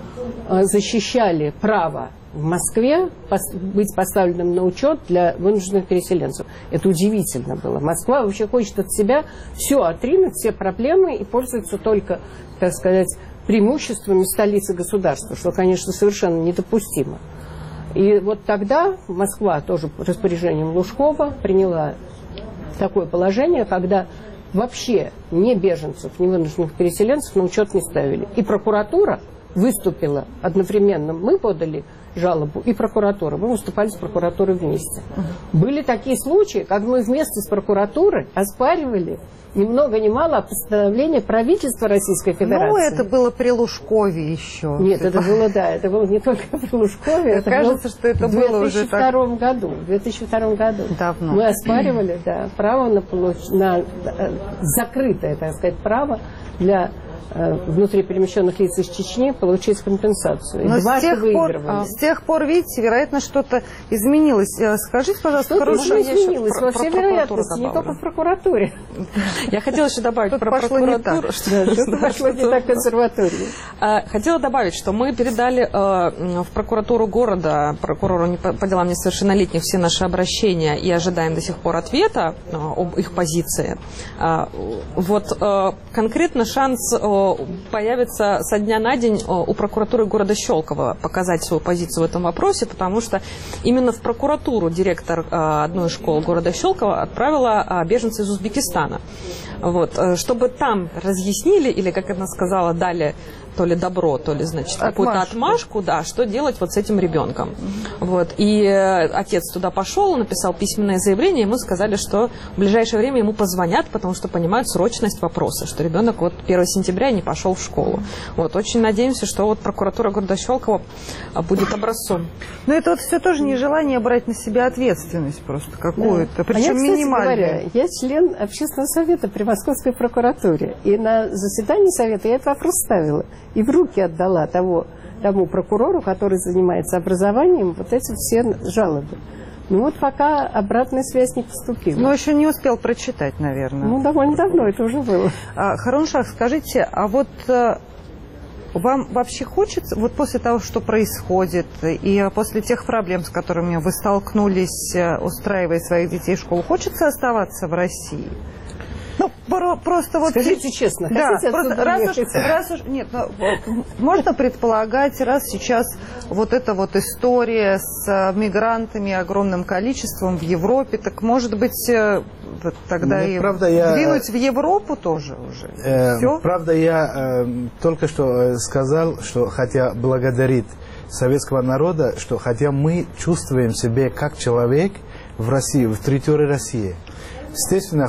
защищали право в Москве быть поставленным на учет для вынужденных переселенцев. Это удивительно было. Москва вообще хочет от себя все отринуть, все проблемы и пользуется только, так сказать, преимуществами столицы государства, что, конечно, совершенно недопустимо. И вот тогда Москва тоже по распоряжением Лужкова приняла такое положение, когда вообще ни беженцев, ни вынужденных переселенцев на учет не ставили. И прокуратура выступила одновременно. Мы подали жалобу и прокуратура. Мы выступали с прокуратурой вместе. Uh-huh. Были такие случаи, когда мы вместе с прокуратурой оспаривали ни много ни мало постановление правительства Российской Федерации. Ну, это было при Лужкове еще. Нет, это было, да, это было не только при Лужкове. Это кажется, что это было уже так... в две тысячи втором году. В две тысячи втором году. Давно. Мы оспаривали, да, право на, получ... на закрытое, так сказать, право для внутриперемещенных лиц из Чечни получить компенсацию. Но с тех, пор, с тех пор, видите, вероятно, что-то изменилось. Скажите, пожалуйста, что-то изменилось, во всей вероятности, не только в прокуратуре. Я хотела еще добавить про прокуратуру. Что-то пошло не так в консерватории. Хотела добавить, что мы передали в прокуратуру города, прокурору по делам несовершеннолетних, все наши обращения и ожидаем до сих пор ответа об их позиции. Вот конкретно шанс появится со дня на день у прокуратуры города Щелково показать свою позицию в этом вопросе, потому что именно в прокуратуру директор одной из школ города Щелково отправила беженцев из Узбекистана. Вот, чтобы там разъяснили, или, как она сказала, дали то ли добро, то ли, значит, какую-то отмашку, да, что делать вот с этим ребенком. Вот. И отец туда пошел, написал письменное заявление, ему сказали, что в ближайшее время ему позвонят, потому что понимают срочность вопроса, что ребенок вот первого сентября не пошел в школу. Вот. Очень надеемся, что вот прокуратура города Щелково будет образцом. Но это вот все тоже нежелание брать на себя ответственность просто какую-то, да. причем а я, минимальную. Говоря, я член общественного совета при Московской прокуратуре, и на заседании совета я этот вопрос ставила. И в руки отдала того, тому прокурору, который занимается образованием, вот эти все жалобы. Ну вот пока обратная связь не поступила. Ну, еще не успел прочитать, наверное. Ну, довольно давно это уже было. А, Харуншах, скажите, а вот а, вам вообще хочется, вот после того, что происходит, и после тех проблем, с которыми вы столкнулись, устраивая своих детей в школу, хочется оставаться в России? Ну, просто вот... Скажите честно, да, хотите просто раз уж, раз уж... Нет, ну, можно предполагать, раз сейчас вот эта вот история с мигрантами огромным количеством в Европе, так, может быть, тогда ну, и правда, двинуть я, в Европу тоже уже? Э, Все? Правда, я э, только что сказал, что хотя благодарит советского народа, что хотя мы чувствуем себя как человек в России, в территории России, естественно,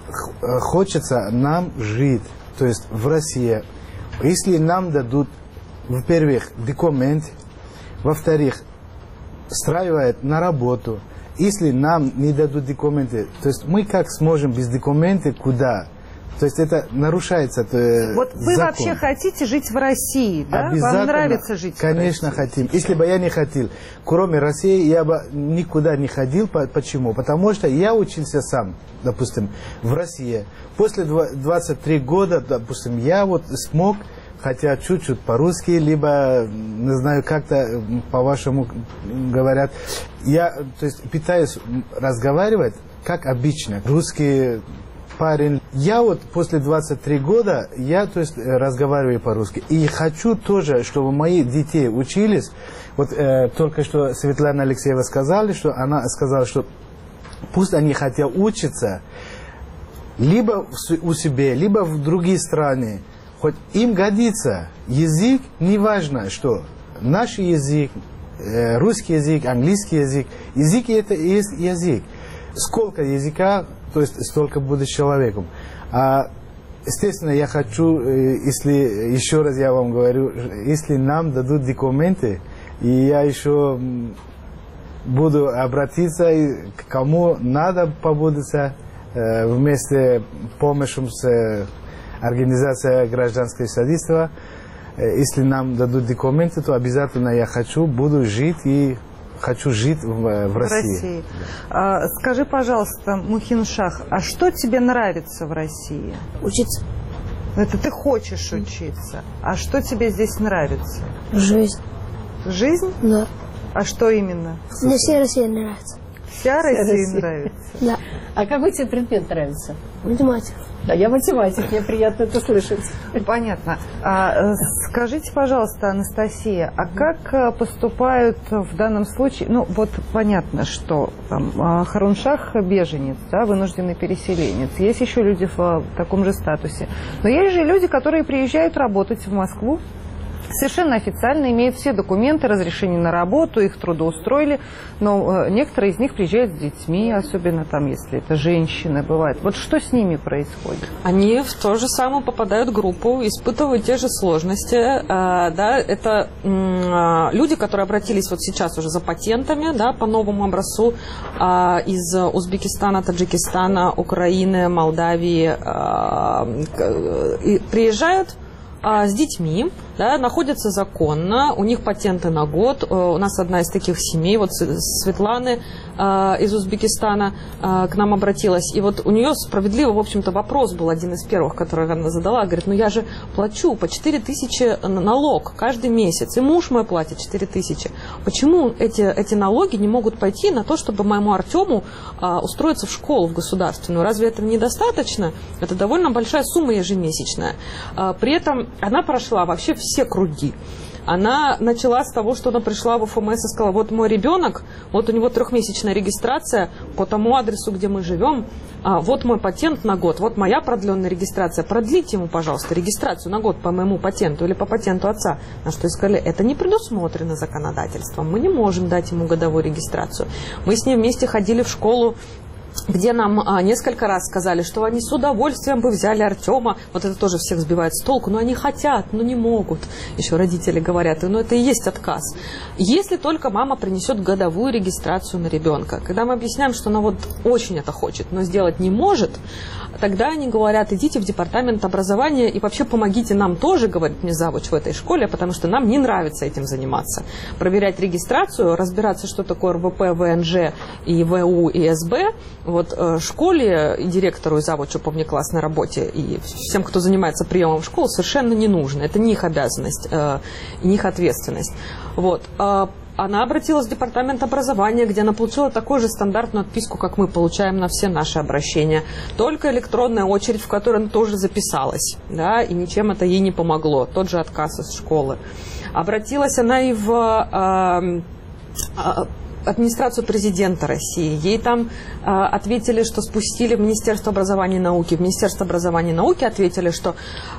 хочется нам жить, то есть в России. Если нам дадут, во-первых, документ, во-вторых, устраивают на работу. Если нам не дадут документы, то есть мы как сможем без документов куда? То есть это нарушается то, вот вы закон. Вообще хотите жить в России, да? Вам нравится жить конечно, в России? хотим. Если бы я не хотел, кроме России, я бы никуда не ходил. Почему? Потому что я учился сам, допустим, в России. После двадцати трёх года, допустим, я вот смог, хотя чуть-чуть по-русски, либо, не знаю, как-то по-вашему говорят, я, то есть, пытаюсь разговаривать, как обычно, русский парень. Я вот после двадцати трёх года, я, то есть, разговариваю по-русски. И хочу тоже, чтобы мои дети учились. Вот э, только что Светлана Алексеева сказала, что она сказала, что пусть они хотят учиться либо у себя, либо в другие страны. Хоть им годится язык, неважно, что наш язык, э, русский язык, английский язык. Язык это и есть язык. Сколько языка, то есть столько будешь человеком. А, естественно, я хочу, если, еще раз я вам говорю, если нам дадут документы, и я еще буду обратиться к кому надо побудется, э, вместе помощью с организацией гражданского содействия, э, если нам дадут документы, то обязательно я хочу, буду жить и хочу жить в, в России. В России. А, скажи, пожалуйста, Мухиншах, а что тебе нравится в России? Учиться. Это ты хочешь учиться. А что тебе здесь нравится? Жизнь. Жизнь? Да. А что именно? Мне вся Россия нравится. Вся Россия нравится? Да. А какой тебе предмет нравится? Математика. Да, я математик, мне приятно это слышать. Понятно. А, скажите, пожалуйста, Анастасия, а как поступают в данном случае, ну вот понятно, что там, Харуншах беженец, да, вынужденный переселенец, есть еще люди в таком же статусе, но есть же люди, которые приезжают работать в Москву, совершенно официально имеют все документы, разрешение на работу, их трудоустроили, но некоторые из них приезжают с детьми, особенно там, если это женщины, бывает. Вот что с ними происходит? Они в то же самое попадают в группу, испытывают те же сложности. Да, это люди, которые обратились вот сейчас уже за патентами, да, по новому образцу из Узбекистана, Таджикистана, Украины, Молдавии, и приезжают с детьми. да, находятся законно, у них патенты на год. У нас одна из таких семей, вот Светланы э, из Узбекистана э, к нам обратилась, и вот у нее справедливо, в общем-то, вопрос был один из первых, который она задала, говорит, ну я же плачу по четыре тысячи налог каждый месяц, и муж мой платит четыре тысячи. Почему эти, эти налоги не могут пойти на то, чтобы моему Артему э, устроиться в школу в государственную? Разве этого недостаточно? Это довольно большая сумма ежемесячная. Э, при этом она прошла вообще все круги. Она начала с того, что она пришла в ФМС и сказала, вот мой ребенок, вот у него трехмесячная регистрация по тому адресу, где мы живем, вот мой патент на год, вот моя продленная регистрация, продлите ему, пожалуйста, регистрацию на год по моему патенту или по патенту отца. На что сказали, это не предусмотрено законодательством, мы не можем дать ему годовую регистрацию. Мы с ней вместе ходили в школу, где нам а, несколько раз сказали, что они с удовольствием бы взяли Артема. Вот это тоже всех сбивает с толку. Но они хотят, но не могут. Еще родители говорят, ну это и есть отказ. Если только мама принесет годовую регистрацию на ребенка. Когда мы объясняем, что она вот очень это хочет, но сделать не может, тогда они говорят, идите в департамент образования и вообще помогите нам тоже, говорит мне завуч в этой школе, потому что нам не нравится этим заниматься. Проверять регистрацию, разбираться, что такое эр вэ пэ, вэ эн жэ и вэ у и эс бэ. Вот э, школе и директору и завучу по внеклассной работе и всем, кто занимается приемом в школу, совершенно не нужно. Это не их обязанность, э, не их ответственность. Вот. Э, она обратилась в департамент образования, где она получила такую же стандартную отписку, как мы получаем на все наши обращения. Только электронная очередь, в которой она тоже записалась. Да, и ничем это ей не помогло. Тот же отказ из школы. Обратилась она и в... Э, э, администрацию президента России. Ей там э, ответили, что спустили в Министерство образования и науки. В Министерство образования и науки ответили, что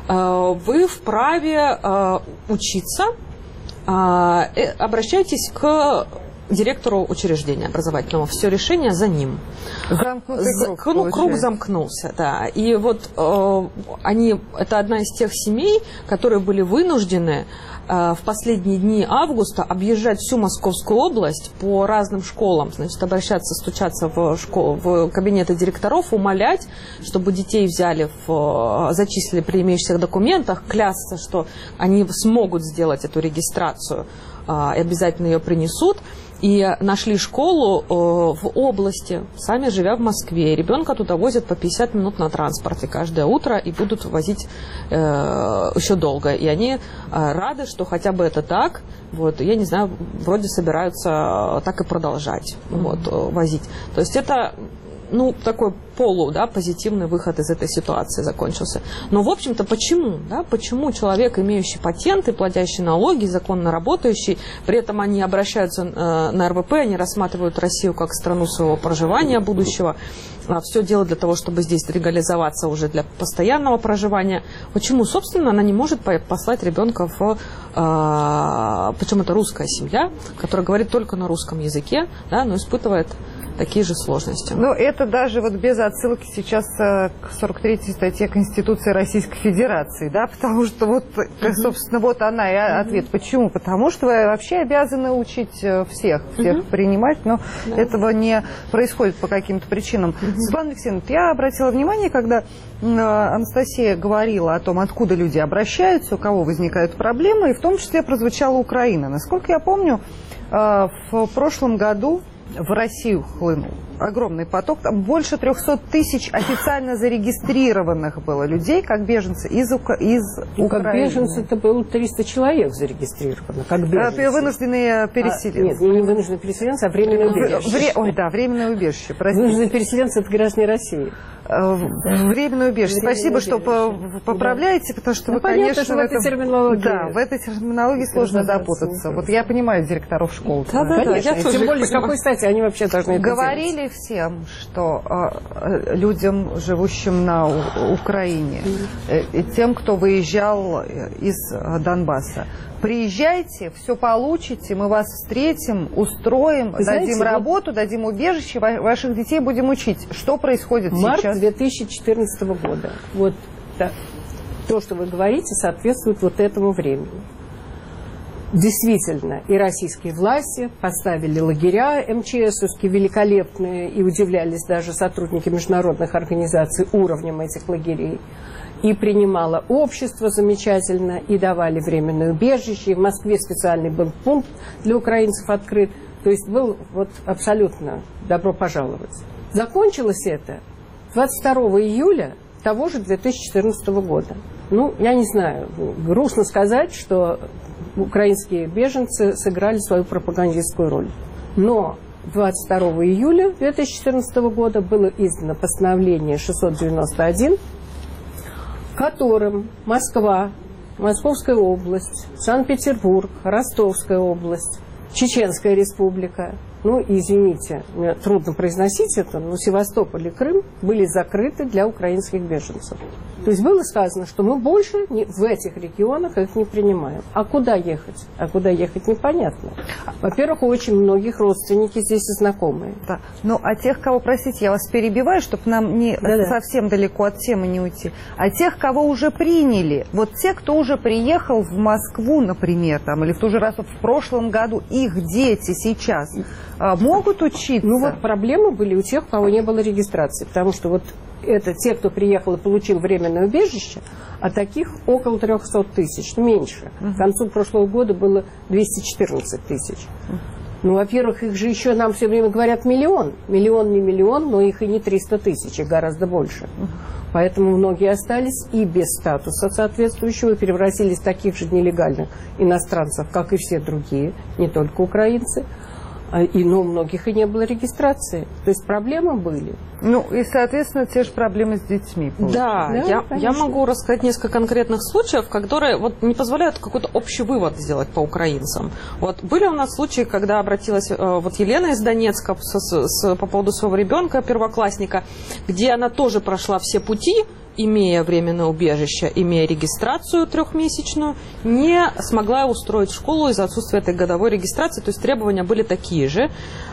э, вы вправе э, учиться, э, обращайтесь к директору учреждения образовательного. Все решение за ним. Замкнутый круг, ну, круг замкнулся, да. И вот э, они, это одна из тех семей, которые были вынуждены в последние дни августа объезжать всю Московскую область по разным школам, значит, обращаться, стучаться в, школ, в кабинеты директоров, умолять, чтобы детей взяли, в, зачислили при имеющихся документах, клясться, что они смогут сделать эту регистрацию и обязательно ее принесут. И нашли школу э, в области, сами живя в Москве. Ребенка туда возят по пятьдесят минут на транспорте каждое утро и будут возить э, еще долго. И они э, рады, что хотя бы это так. Вот, я не знаю, вроде собираются так и продолжать вот, возить. То есть это... ну, такой полу, да, позитивный выход из этой ситуации закончился. Но, в общем-то, почему? Да, почему человек, имеющий патенты, платящий налоги, законно работающий, при этом они обращаются э, на эр вэ пэ, они рассматривают Россию как страну своего проживания будущего, а все делают для того, чтобы здесь легализоваться уже для постоянного проживания. Почему? Собственно, она не может послать ребенка в... Э, причем это русская семья, которая говорит только на русском языке, да, но испытывает такие же сложности. Но это даже вот без отсылки сейчас к сорок третьей статье Конституции Российской Федерации, да, потому что вот, uh-huh. собственно, вот она и ответ. Uh-huh. Почему? Потому что вы вообще обязаны учить всех, всех uh-huh. принимать, но uh-huh. этого не происходит по каким-то причинам. Uh-huh. Светлана Алексеевна, я обратила внимание, когда Анастасия говорила о том, откуда люди обращаются, у кого возникают проблемы, и в том числе прозвучала Украина. Насколько я помню, в прошлом году в Россию хлынул огромный поток, там больше трехсот тысяч официально зарегистрированных было людей, как беженцы из, Ука... из Украины. Как беженцы это было триста человек зарегистрировано, как беженцы. Вынужденные переселенцы. А, нет, не вынужденные переселенцы, а временное убежище. Вре... Ой, да, временное убежище, простите. Вынужденные переселенцы – это граждане России. Временное убежище. Временное Спасибо, убежище. Что поправляете, да. Потому что ну, вы, понятно, конечно, что в этой терминологии. Да, в этой терминологии сложно запутаться. Вот я понимаю директоров школ. Да, да, да. Я Тем более, с какой стати они вообще должны это Говорили делать? Всем, что э, людям, живущим на У- Украине, э, тем, кто выезжал из э, Донбасса, приезжайте, все получите, мы вас встретим, устроим, Вы дадим знаете, работу, вот... дадим убежище, ваших детей будем учить. Что происходит Март сейчас? Март две тысячи четырнадцатого года. Вот да, то, что вы говорите, соответствует вот этому времени. действительно, и российские власти поставили лагеря МЧСовские великолепные, и удивлялись даже сотрудники международных организаций уровнем этих лагерей. И принимало общество замечательно, и давали временное убежище, и в Москве специальный был пункт для украинцев открыт. То есть был вот абсолютно добро пожаловать. Закончилось это двадцать второго июля того же две тысячи четырнадцатого года. Ну, я не знаю, грустно сказать, что украинские беженцы сыграли свою пропагандистскую роль. Но двадцать второго июля две тысячи четырнадцатого года было издано постановление шестьсот девяносто один, которым Москва, Московская область, Санкт-Петербург, Ростовская область, Чеченская республика, ну, извините, мне трудно произносить это, но Севастополь и Крым были закрыты для украинских беженцев. То есть было сказано, что мы больше не, в этих регионах их не принимаем. А куда ехать? А куда ехать непонятно. Во-первых, у очень многих родственники здесь и знакомые. Да. Ну, а тех, кого, простите, я вас перебиваю, чтобы нам не Да-да. совсем далеко от темы не уйти, а тех, кого уже приняли, вот те, кто уже приехал в Москву, например, там, или в ту же раз в прошлом году, их дети сейчас а, могут учиться? Ну вот проблемы были у тех, у кого не было регистрации, потому что вот это те, кто приехал и получил временное убежище, а таких около трехсот тысяч, меньше. Uh-huh. К концу прошлого года было двести четырнадцать тысяч. Uh-huh. Ну, во-первых, их же еще нам все время говорят миллион. Миллион не миллион, но их и не триста тысяч, их гораздо больше. Uh-huh. Поэтому многие остались и без статуса соответствующего, и превратились в таких же нелегальных иностранцев, как и все другие, не только украинцы. И, но у многих и не было регистрации. То есть проблемы были. Ну, и, соответственно, те же проблемы с детьми. Да, да я, я могу рассказать несколько конкретных случаев, которые вот не позволяют какой-то общий вывод сделать по украинцам. Вот были у нас случаи, когда обратилась э, вот Елена из Донецка с, с, с, по поводу своего ребенка, первоклассника, где она тоже прошла все пути, имея временное убежище, имея регистрацию трехмесячную, не смогла устроить школу из-за отсутствия этой годовой регистрации, то есть требования были такие же,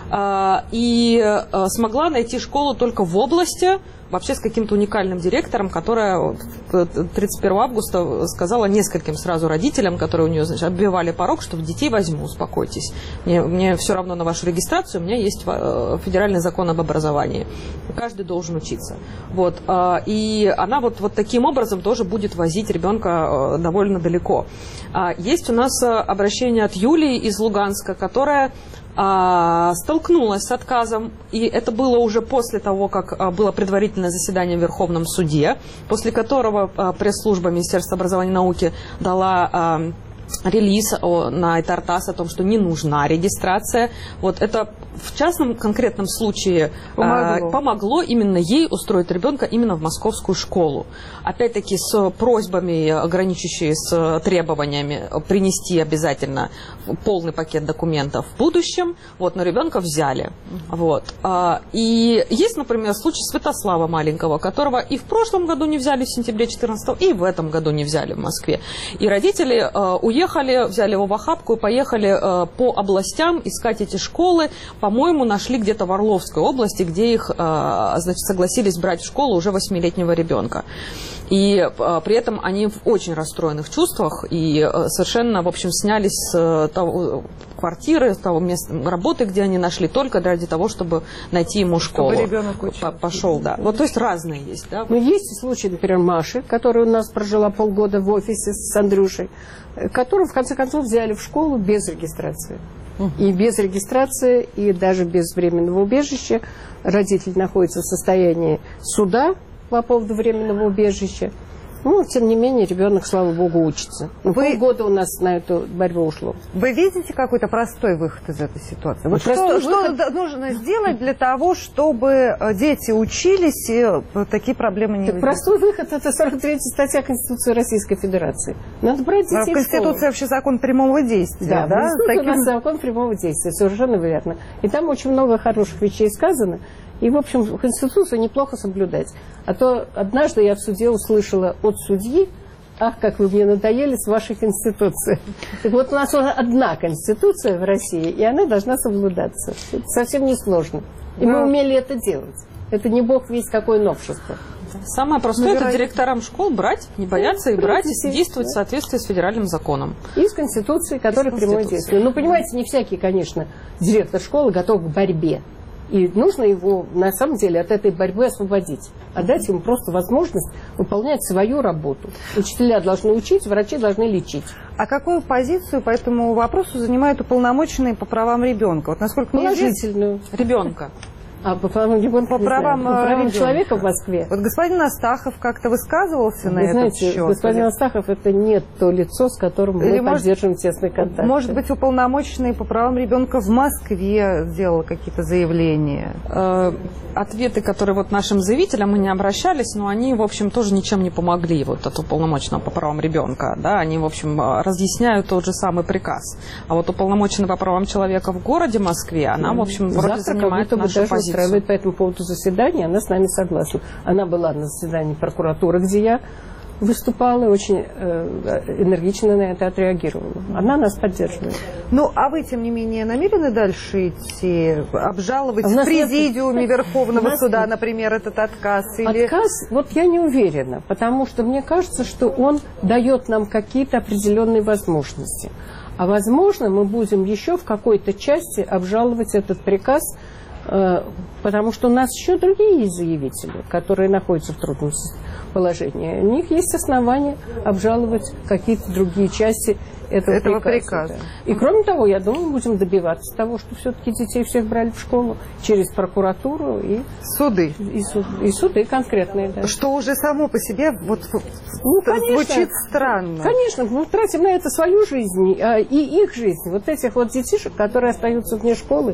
и смогла найти школу только в области, вообще с каким-то уникальным директором, которая тридцать первого августа сказала нескольким сразу родителям, которые у нее, значит, оббивали порог, что в детей возьму, успокойтесь. Мне, мне все равно на вашу регистрацию, у меня есть федеральный закон об образовании. Каждый должен учиться. Вот. И она вот, вот таким образом тоже будет возить ребенка довольно далеко. Есть у нас обращение от Юлии из Луганска, которая столкнулась с отказом, и это было уже после того, как было предварительное заседание в Верховном суде, после которого пресс-служба Министерства образования и науки дала релиз на Тартас о том, что не нужна регистрация. Вот это в частном конкретном случае помогло. помогло именно ей устроить ребенка именно в московскую школу. Опять-таки с просьбами, граничащими с требованиями, принести обязательно полный пакет документов в будущем. Вот, но ребенка взяли. Вот. И есть, например, случай Святослава маленького, которого и в прошлом году не взяли в сентябре четырнадцатого, и в этом году не взяли в Москве. И родители уехали, взяли его в охапку и поехали по областям искать эти школы. По-моему, нашли где-то в Орловской области, где их, значит, согласились брать в школу уже восьмилетнего ребенка. И при этом они в очень расстроенных чувствах и совершенно, в общем, снялись с того, квартиры, с того места работы, где они нашли, только ради того, чтобы найти ему школу. Чтобы ребенок пошел, да. Вот, то есть разные есть, да. Но есть случаи, например, Маши, которая у нас прожила полгода в офисе с Андрюшей, которую, в конце концов, взяли в школу без регистрации. И без регистрации, и даже без временного убежища родитель находится в состоянии суда по поводу временного убежища. Ну, тем не менее, ребенок, слава богу, учится. Ну, Вы... Полгода у нас на эту борьбу ушло. Вы видите какой-то простой выход из этой ситуации? Вот что, выход... что нужно сделать для того, чтобы дети учились и такие проблемы не возникали? Простой выход – это сорок третья статья Конституции Российской Федерации. Надо брать детей а в Конституции вообще закон прямого действия. Да, да? В Конституции Таким... у нас закон прямого действия, совершенно верно. И там очень много хороших вещей сказано. И, в общем, Конституцию неплохо соблюдать. А то однажды я в суде услышала от судьи: ах, как вы мне надоели с вашей Конституцией. Так вот, у нас уже одна Конституция в России, и она должна соблюдаться. Это совсем несложно. И мы умели это делать. Это не бог весть какое новшество. Самое простое – это директорам школ брать, не бояться и брать, и действовать в соответствии с федеральным законом. И с Конституцией, которая прямое действие. Ну, понимаете, не всякий, конечно, директор школы готов к борьбе. И нужно его, на самом деле, от этой борьбы освободить. Отдать ему просто возможность выполнять свою работу. Учителя должны учить, врачи должны лечить. А какую позицию по этому вопросу занимают уполномоченные по правам ребенка? Вот насколько мне положительную. Ребенка. А по правам ребенка, по правам, по правам человека в Москве. Вот господин Астахов как-то высказывался Вы на знаете, этот счет? Господин Астахов – это не то лицо, с которым Или мы может, поддерживаем тесный контакт. Может быть, уполномоченный по правам ребенка в Москве сделал какие-то заявления? Э, ответы, которые вот нашим заявителям, мы не обращались, но они, в общем, тоже ничем не помогли вот от уполномоченного по правам ребенка. Да? Они, в общем, разъясняют тот же самый приказ. А вот уполномоченный по правам человека в городе Москве, она, в общем, вроде Завтра занимает нашу позицию. Устраивает по этому поводу заседание, она с нами согласна. Она была на заседании прокуратуры, где я выступала и очень э, энергично на это отреагировала. Она нас поддерживает. Ну, а вы, тем не менее, намерены дальше идти, обжаловать в президиуме нет... Верховного суда, например, этот отказ? Или... Отказ, вот я не уверена, потому что мне кажется, что он дает нам какие-то определенные возможности. А возможно, мы будем еще в какой-то части обжаловать этот приказ, потому что у нас еще другие есть заявители, которые находятся в трудном положении. У них есть основания обжаловать какие-то другие части этого, этого приказа. приказа. И кроме того, я думаю, мы будем добиваться того, что все-таки детей всех брали в школу через прокуратуру и суды. И, суд, и суды конкретные. Да. Что уже само по себе вот, ну, конечно, звучит странно. Конечно, мы тратим на это свою жизнь и их жизнь. Вот этих вот детишек, которые остаются вне школы,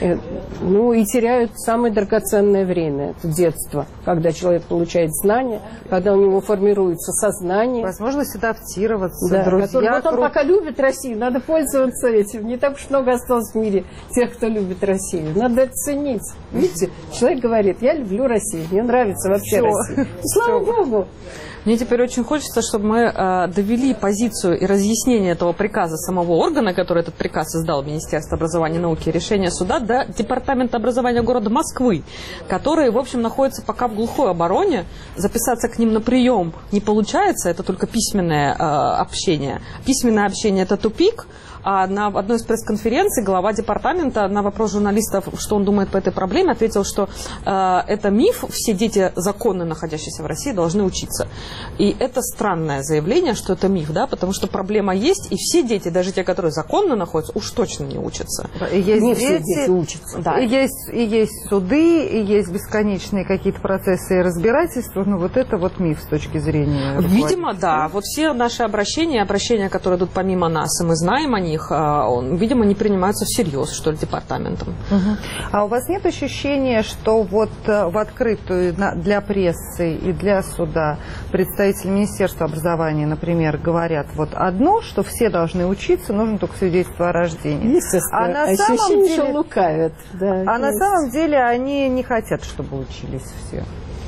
ну и теряют самое драгоценное время, это детство, когда человек получает знания, когда у него формируется сознание. Возможность адаптироваться, да, друзья. Который, вот он круг... пока любит Россию, надо пользоваться этим. Не так уж много осталось в мире тех, кто любит Россию. Надо это ценить. Видите, человек говорит, я люблю Россию, мне нравится вообще Все. Россия. Слава Все. Богу. Мне теперь очень хочется, чтобы мы э, довели позицию и разъяснение этого приказа самого органа, который этот приказ издал, Министерство образования и науки, решение суда, до Департамента образования города Москвы, который, в общем, находится пока в глухой обороне. Записаться к ним на прием не получается, это только письменное э, общение. Письменное общение – это тупик. А на одной из пресс-конференций глава департамента на вопрос журналистов, что он думает по этой проблеме, ответил, что э, это миф, все дети законно находящиеся в России должны учиться. И это странное заявление, что это миф, да, потому что проблема есть, и все дети, даже те, которые законно находятся, уж точно не учатся. И есть не дети, все дети учатся. Да. И, есть, и есть суды, и есть бесконечные какие-то процессы и разбирательства, но вот это вот миф с точки зрения... Видимо, да. Вот все наши обращения, обращения, которые идут помимо нас, и мы знаем о них, них, видимо, не принимаются всерьез, что ли, департаментом. Угу. А у вас нет ощущения, что вот в открытую для прессы и для суда представители Министерства образования, например, говорят вот одно, что все должны учиться, нужно только свидетельство о рождении. Естественно, а на самом деле, лукавят. Да, а на самом деле они не хотят, чтобы учились все.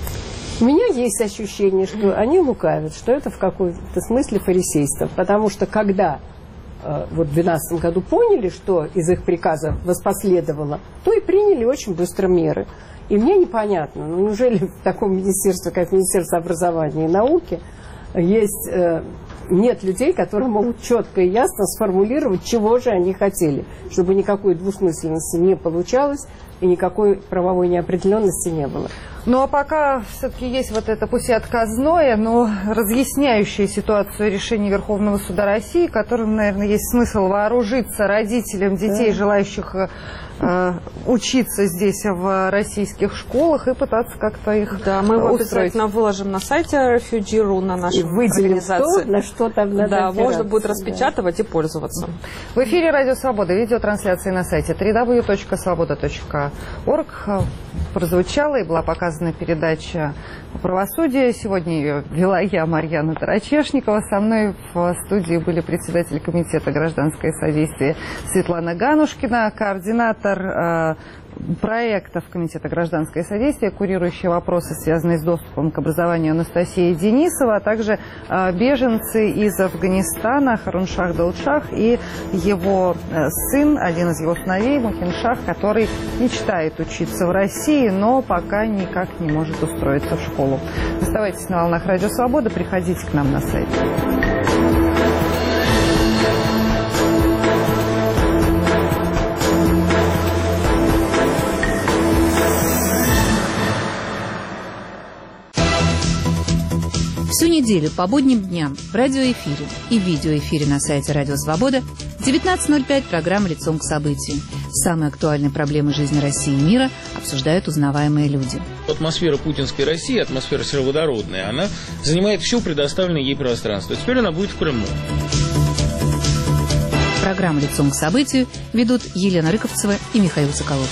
У меня есть ощущение, что они лукавят, что это в каком-то смысле фарисейство, потому что когда вот в две тысячи двенадцатом году поняли, что из их приказа воспоследовало, то и приняли очень быстро меры. И мне непонятно, ну неужели в таком министерстве, как Министерство образования и науки, есть, э, нет людей, которые могут четко и ясно сформулировать, чего же они хотели, чтобы никакой двусмысленности не получалось и никакой правовой неопределенности не было. Ну а пока все-таки есть вот это, пусть и отказное, но разъясняющее ситуацию решение Верховного суда России, которым, наверное, есть смысл вооружиться родителям детей, да. желающих э, учиться здесь в российских школах и пытаться как-то их Да, мы его устроить. обязательно выложим на сайте Refugee точка ру, на нашей организации. На что там надо Да, опираться. можно будет распечатывать да. и пользоваться. В эфире Радио Свобода, видеотрансляции на сайте дабл ю дабл ю дабл ю точка свобода точка орг. Прозвучала и была показана передача «Правосудие». Сегодня ее вела я, Марьяна Тарачешникова. Со мной в студии были председатель комитета «Гражданское содействие» Светлана Ганушкина, координатор проектов Комитета «Гражданское содействие», курирующие вопросы, связанные с доступом к образованию, Анастасия Денисова, а также э, беженцы из Афганистана Харуншах Далшах и его э, сын, один из его сыновей, Мухиншах, который мечтает учиться в России, но пока никак не может устроиться в школу. Оставайтесь на волнах Радио Свобода, приходите к нам на сайт. Всю неделю по будним дням в радиоэфире и видеоэфире на сайте Радио Свобода в девятнадцать ноль пять программа «Лицом к событию». Самые актуальные проблемы жизни России и мира обсуждают узнаваемые люди. Атмосфера путинской России, атмосфера сероводородная, она занимает все предоставленное ей пространство. Теперь она будет в Крыму. Программу «Лицом к событию» ведут Елена Рыковцева и Михаил Соколов.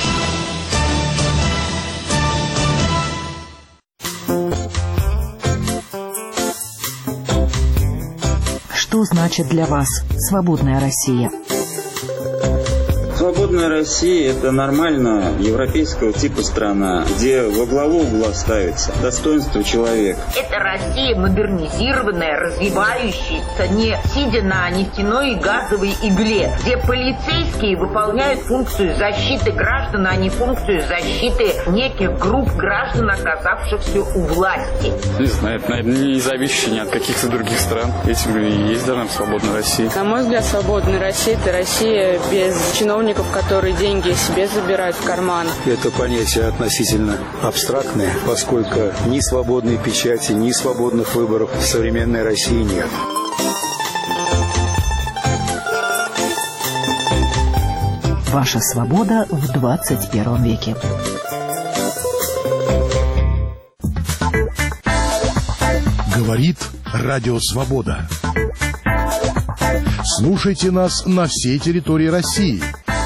Что значит для вас свободная Россия? Свободная Россия – это нормальная европейского типа страна, где во главу угла ставится достоинство человека. Это Россия модернизированная, развивающаяся, не сидя на нефтяной и газовой игле, где полицейские выполняют функцию защиты граждан, а не функцию защиты неких групп граждан, оказавшихся у власти. Не знаю, это, наверное, не зависящее ни от каких-то других стран. Этим и есть должна быть свободная Россия. На мой взгляд, свободная Россия – это Россия без чиновников, которые деньги себе забирают в карман. Это понятие относительно абстрактное, поскольку ни свободной печати, ни свободных выборов в современной России нет. Ваша свобода в двадцать первом веке. Говорит Радио Свобода. Слушайте нас на всей территории России.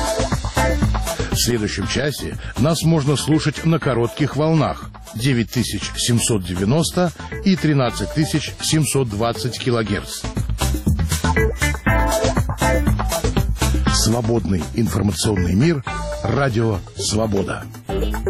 В следующем часе нас можно слушать на коротких волнах девять тысяч семьсот девяносто и тринадцать тысяч семьсот двадцать килогерц. Свободный информационный мир. Радио Свобода.